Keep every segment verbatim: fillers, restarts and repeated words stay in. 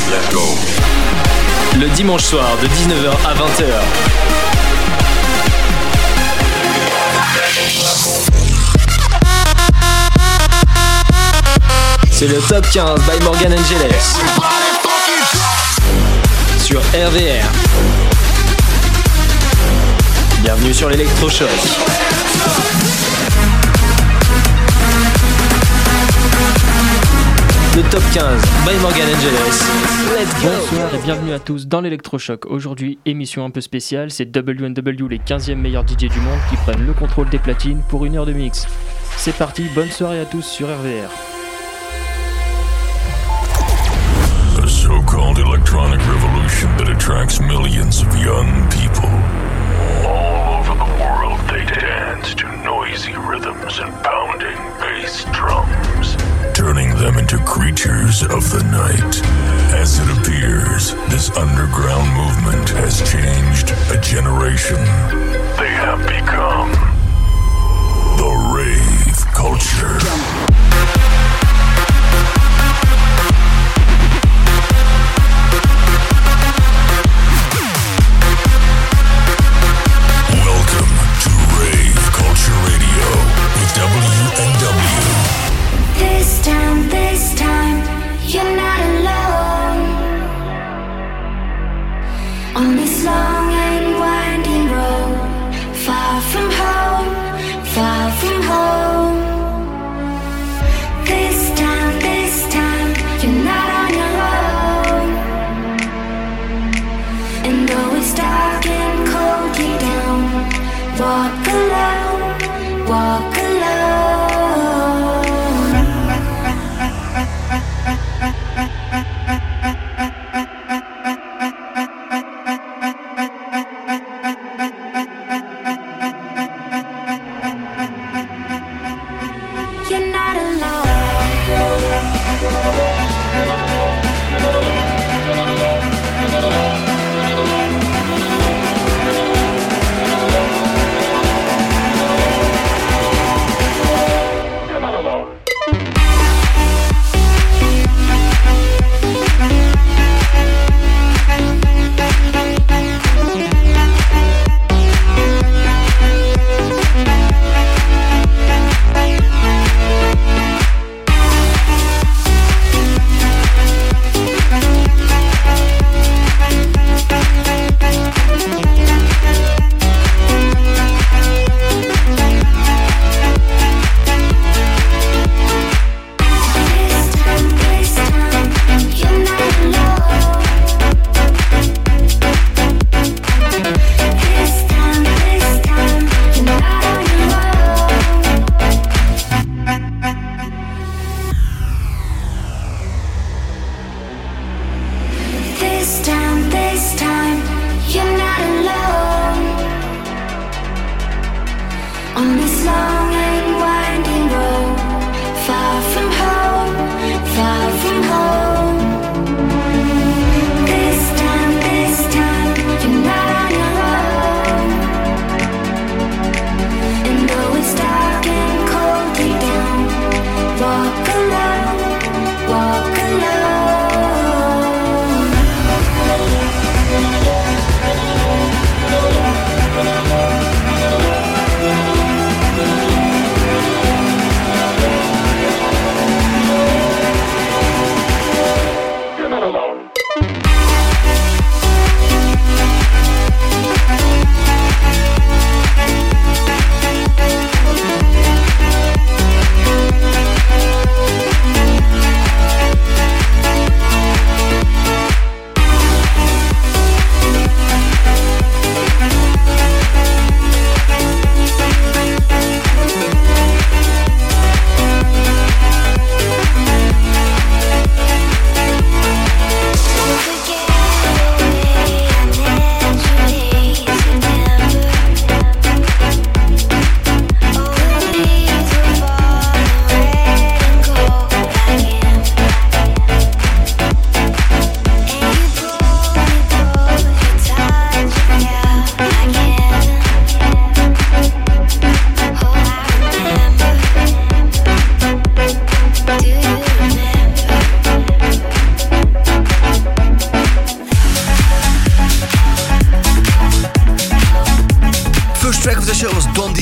Let's go. Le dimanche soir de dix-neuf heures à vingt heures. C'est le Top quinze by Morgan Angeles sur R V R. Bienvenue sur l'Electrochoc. Le Top quinze by Morgan Angeles. Let's go. Bonsoir et bienvenue à tous dans l'Electrochoc. Aujourd'hui, émission un peu spéciale, c'est W N W, les quinzièmes meilleurs D J du monde qui prennent le contrôle des platines pour une heure de mix. C'est parti, bonne soirée à tous sur R V R. The so-called electronic revolution that attracts millions of young people. All over the world they dance to noisy rhythms and pounding bass drums, turning them into creatures of the night. As it appears, this underground movement has changed a generation. They have become the rave culture. Welcome to Rave Culture Radio with W N W. This time, this time, you're not alone. On this long and winding road, far from home, far from home. This time, this time, you're not on your own. And though it's dark and cold, you don't walk alone, walk alone.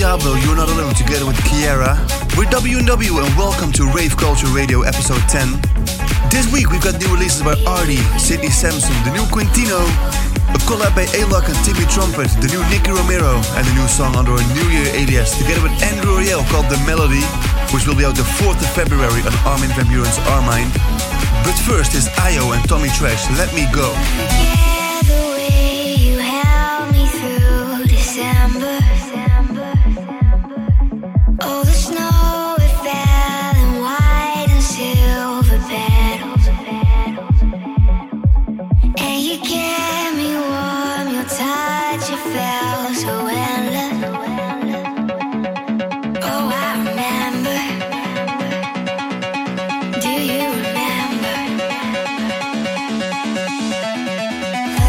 Diablo, You're Not Alone, together with Kiera. We're W and W and welcome to Rave Culture Radio episode ten. This week we've got new releases by Artie, Sidney Samson, the new Quintino, a collab by A-Lock and Timmy Trumpet, the new Nicky Romero, and a new song under a New Year alias, together with Andrew Riel called The Melody, which will be out the fourth of February on Armin van Buuren's Armine. But first is Io and Tommy Trash, Let Me Go. Yeah, the way you held me through December. Oh, the snow, it fell in white and silver petals. And you kept me warm, your touch, it felt so endless. Oh, I remember. Do you remember?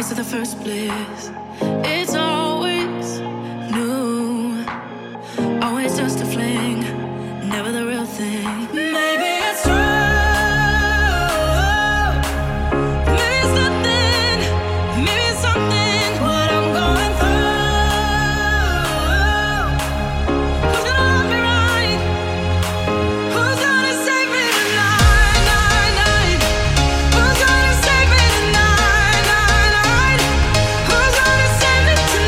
to the first bliss. It's always new, always just a fling, never the real thing. Maybe it's true. Tonight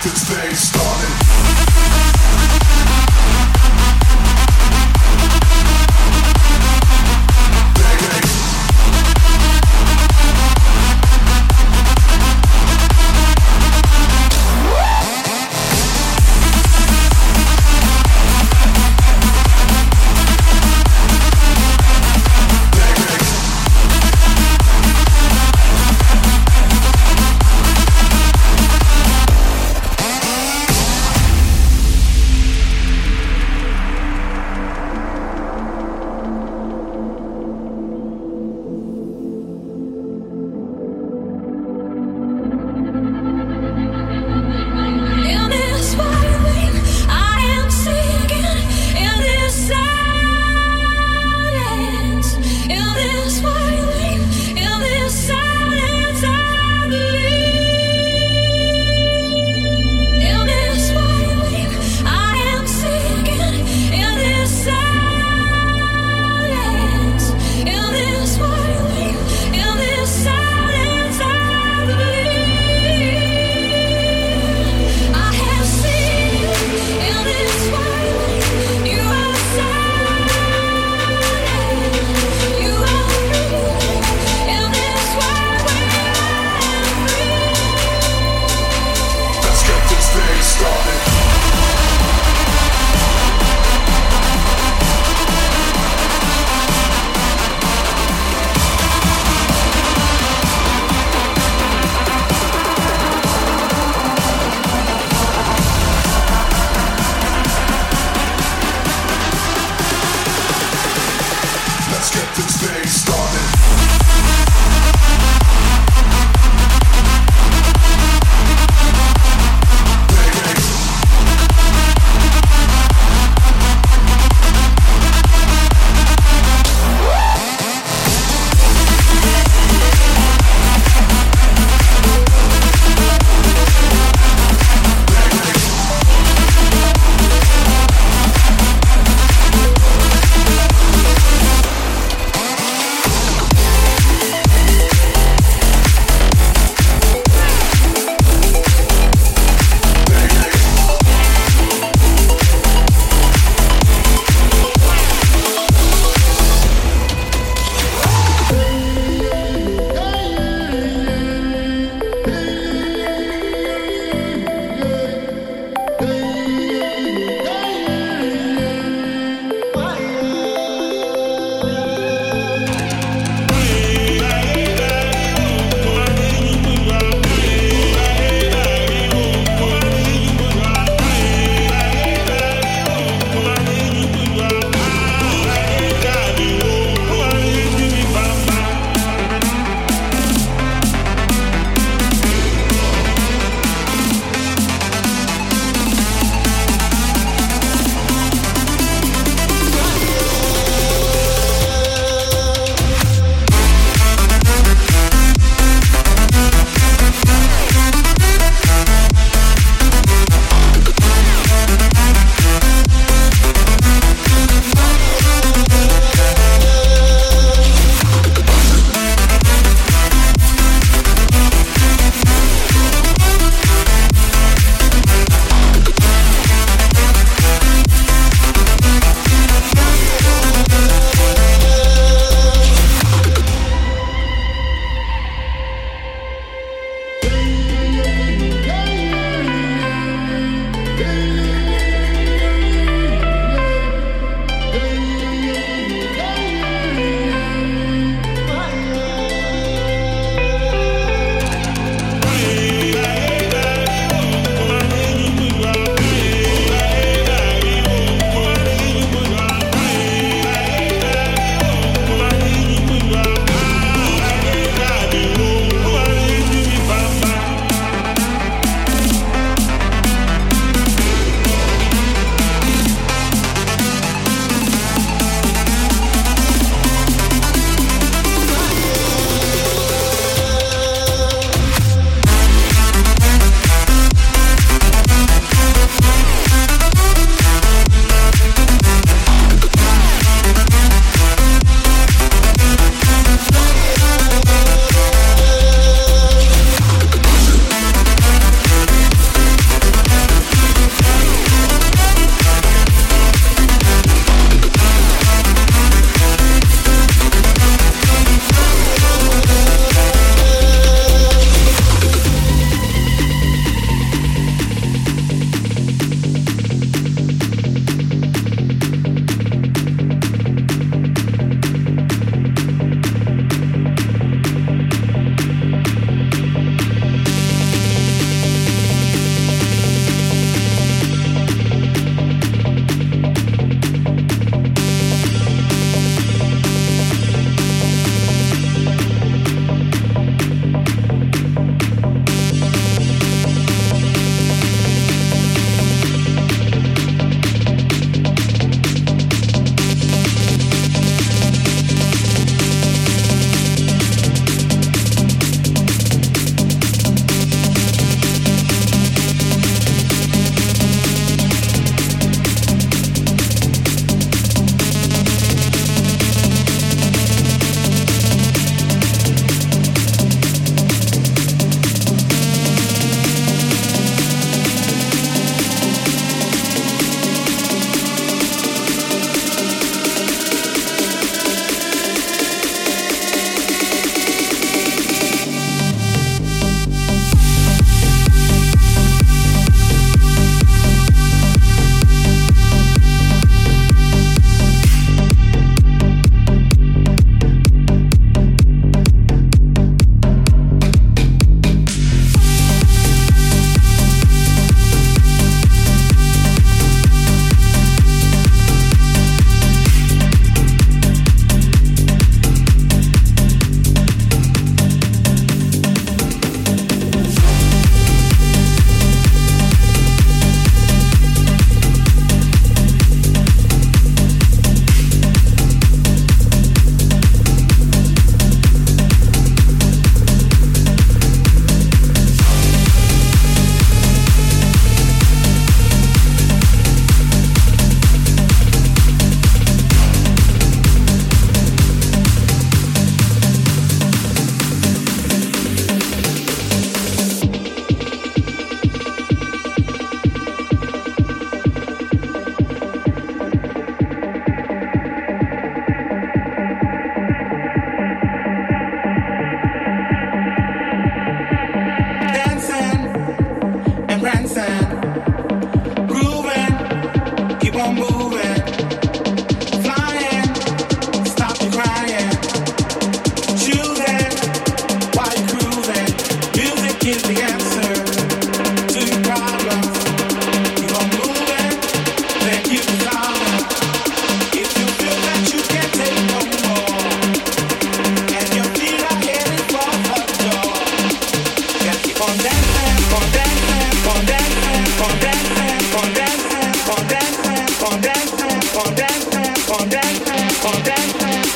this day started.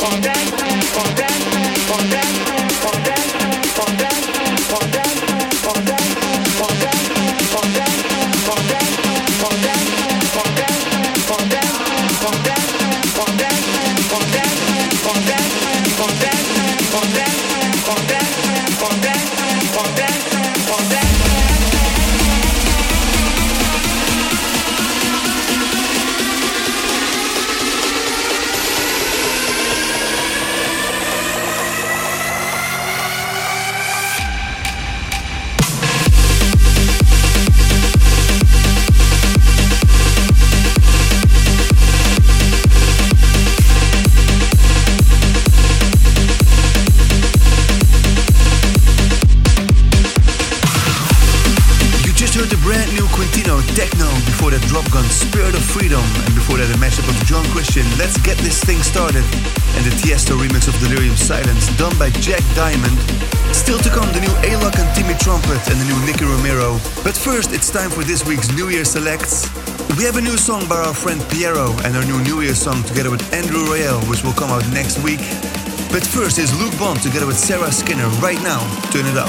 Let's Get This Thing Started, and the Tiesto remix of Delirium Silence done by Jack Diamond. Still to come, the new A-Lock and Timmy Trumpet and the new Nicky Romero. But first, it's time for this week's New Year Selects. We have a new song by our friend Piero and our new New Year song together with Andrew Royale, which will come out next week. But first is Luke Bond together with Sarah Skinner right now. Turn it up.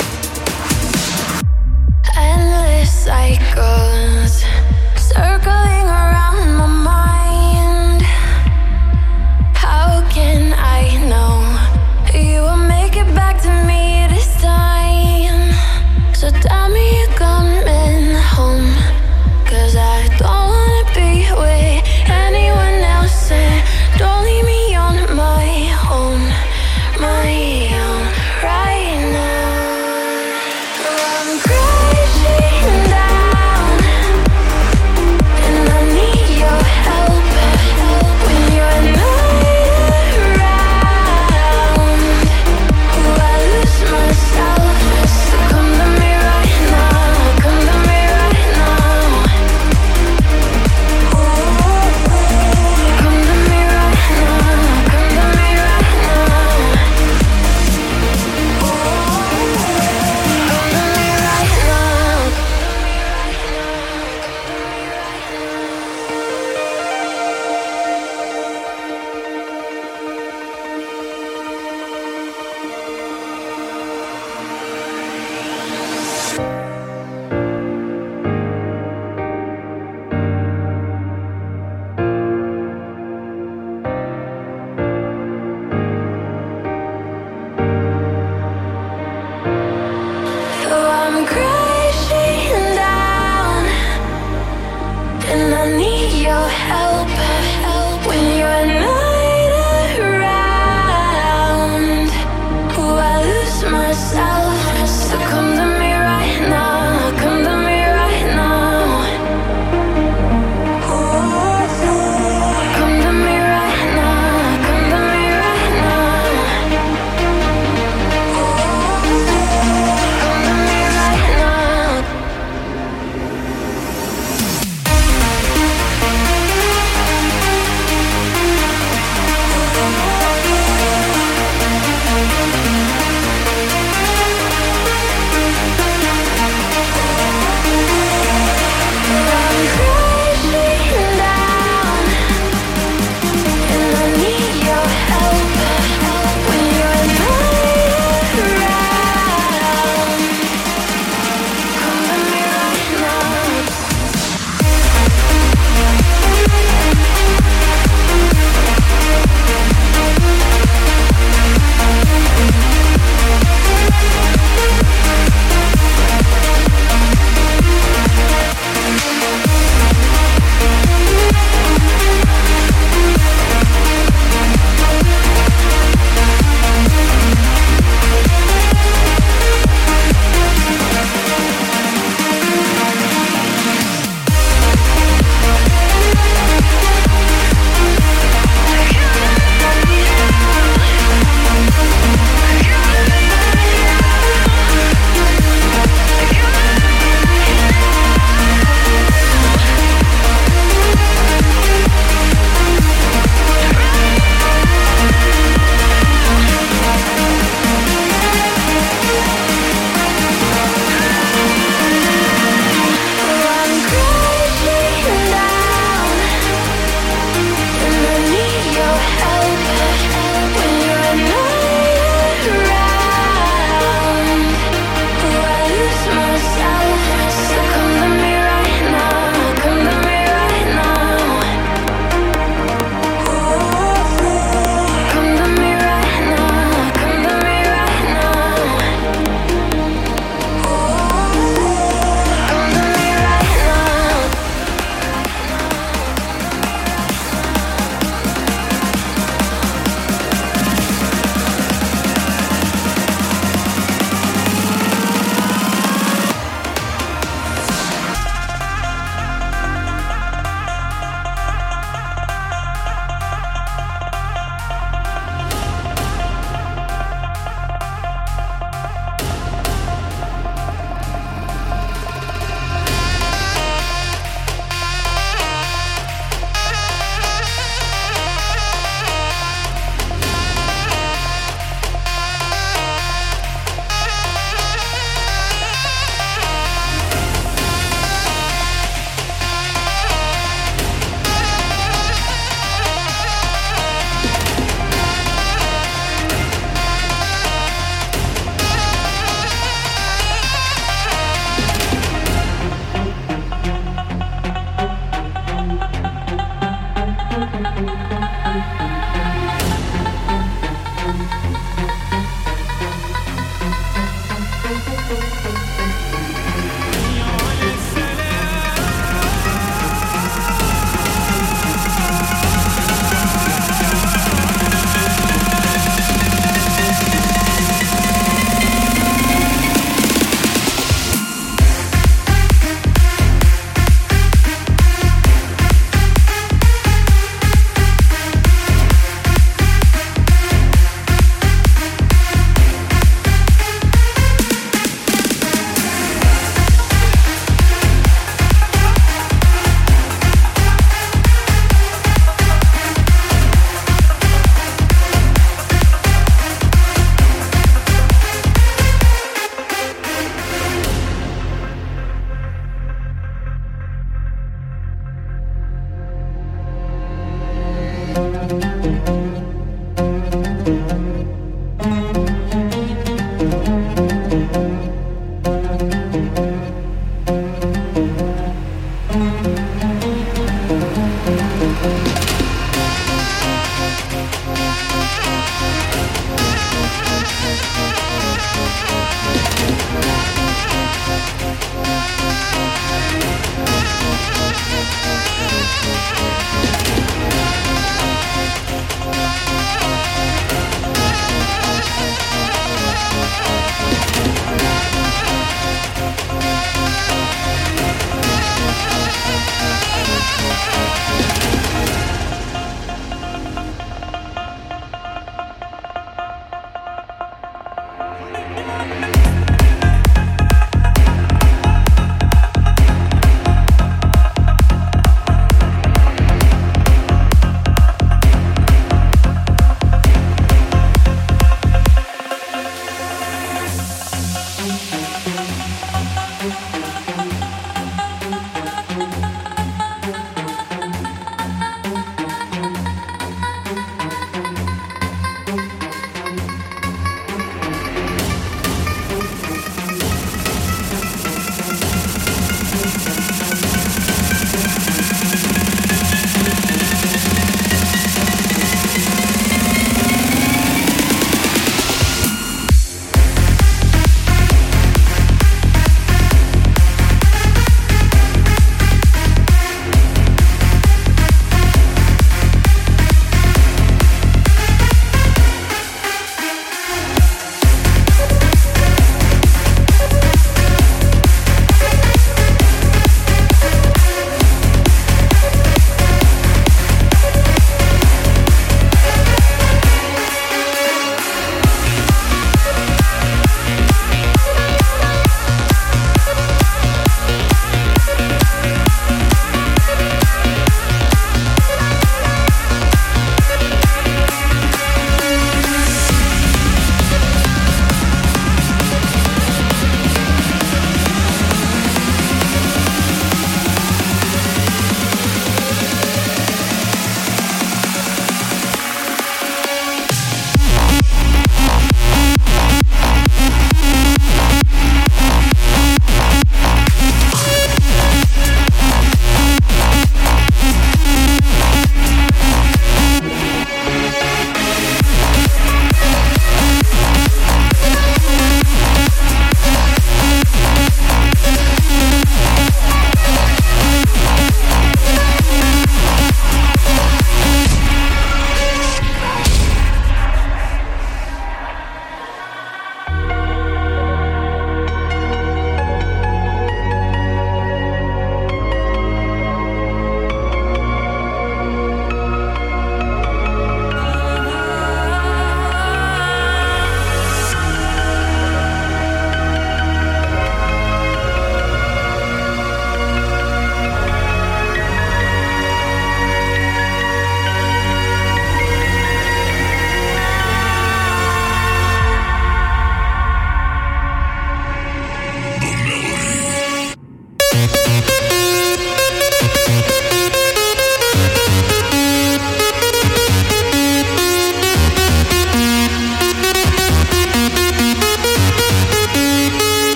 Endless cycles circling around my mind. How can I know you will make it back to me this time? So tell me you're coming home, 'cause I don't wanna be with anyone else, and don't leave me on my own, my own right now. I'm crashing down, and I need your help.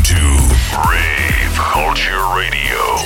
to Rave Culture Radio.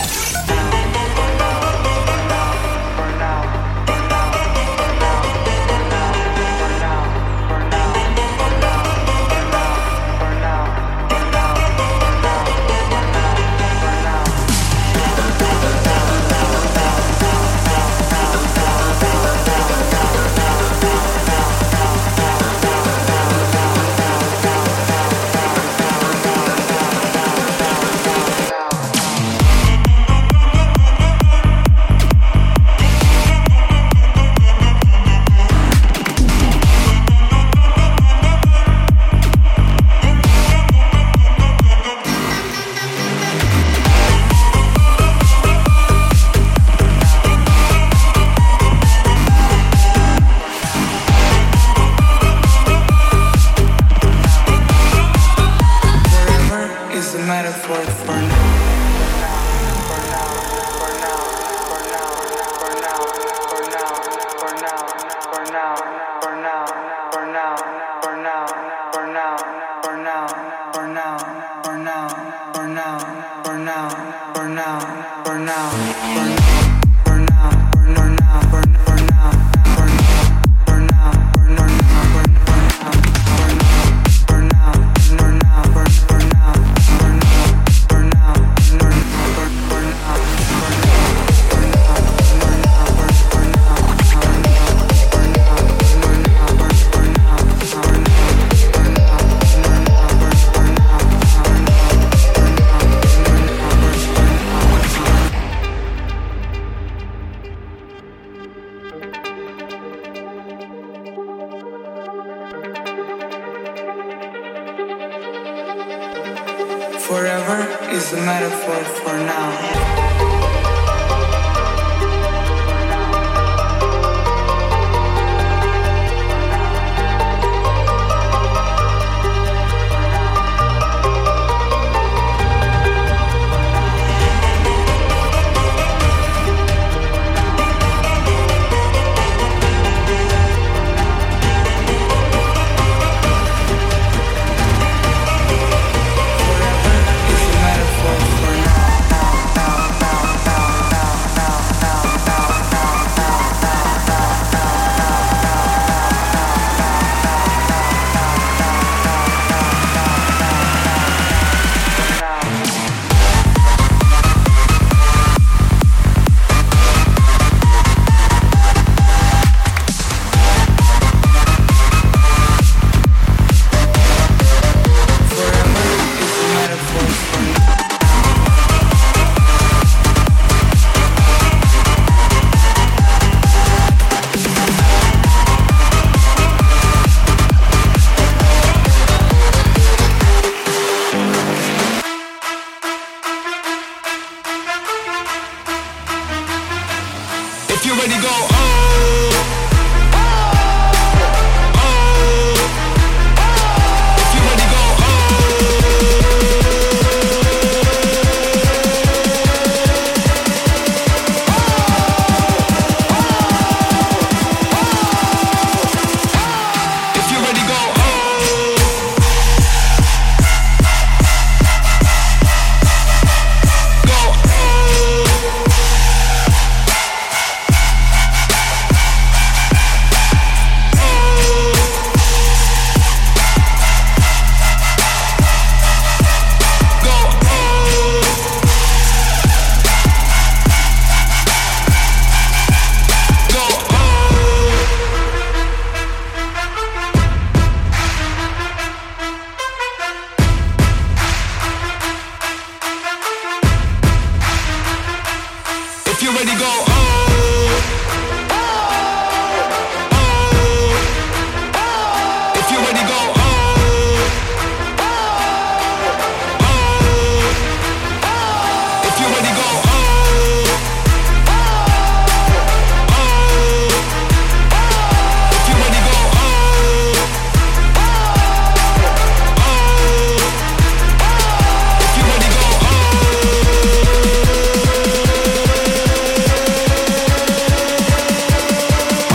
Forever is a metaphor for now.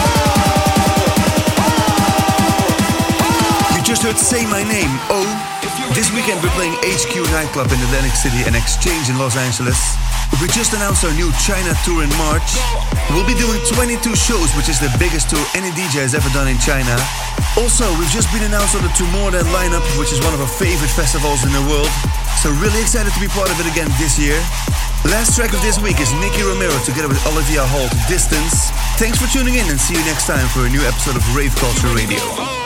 Say My Name, Oh, This weekend we're playing H Q Nightclub in Atlantic City and Exchange in Los Angeles. We just announced our new China tour in March. We'll be doing twenty-two shows, which is the biggest tour any D J has ever done in China. Also, we've just been announced on the Tomorrowland lineup, which is one of our favorite festivals in the world. So really excited to be part of it again this year. Last track of this week is Nicky Romero together with Olivia Holt, Distance. Thanks for tuning in and see you next time for a new episode of Rave Culture Radio.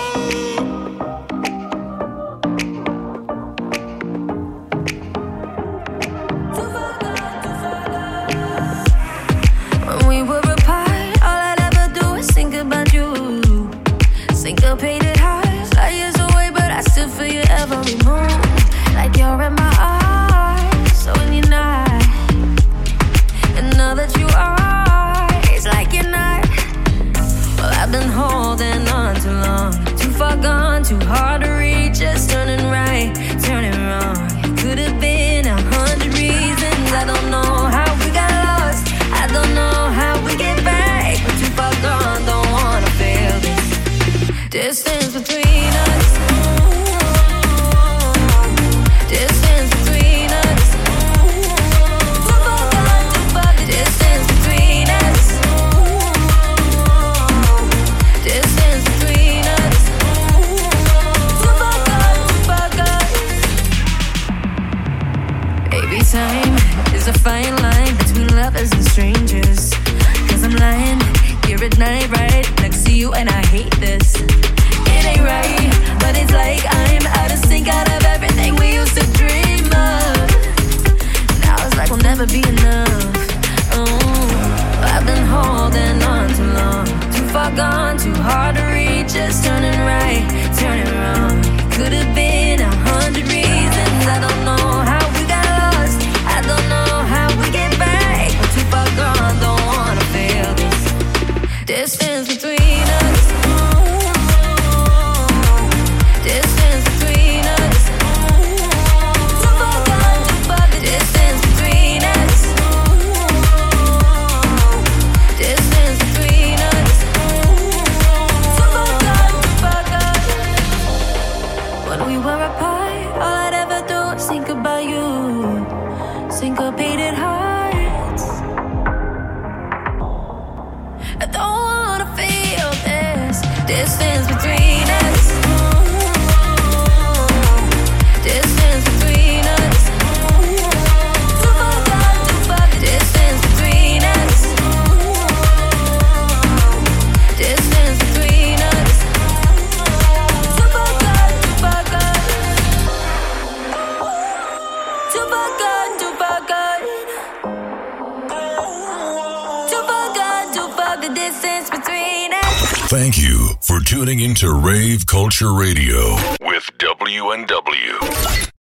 Too hard to reach, just turning right, turning wrong. Could have been a hundred reasons. I don't know how we got lost. I don't know how we get back. We're too far gone, don't wanna feel this distance between us. Distance between us. Too far gone, too far. Distance between us. Distance between us. Time is a fine line between lovers and strangers. Cause I'm lying here at night, right next to you, and I hate this. It ain't right, but it's like I'm out of sync, out of everything we used to dream of. Now it's like we'll never be enough. Oh, I've been holding on too long. Too far gone, too hard to reach, just turning right, turning wrong. Could have been a hundred reasons. I don't know how we got lost. I don't know how we get back. We're too far gone, don't wanna feel this distance between us. Distance between us. Too far gone, too far. Distance between us. Distance between us. Too far gone, too far gone. When we were apart, all I'd ever do was think about you. Syncopated hearts. I don't wanna feel this distance between us. Distance between us. Too far gone, too far. Distance between us. Distance between us. Too far gone, too far gone. Too far gone, too far gone. Too far gone, too far. The distance between us. Thank you for tuning into Rave Culture Radio with W N W.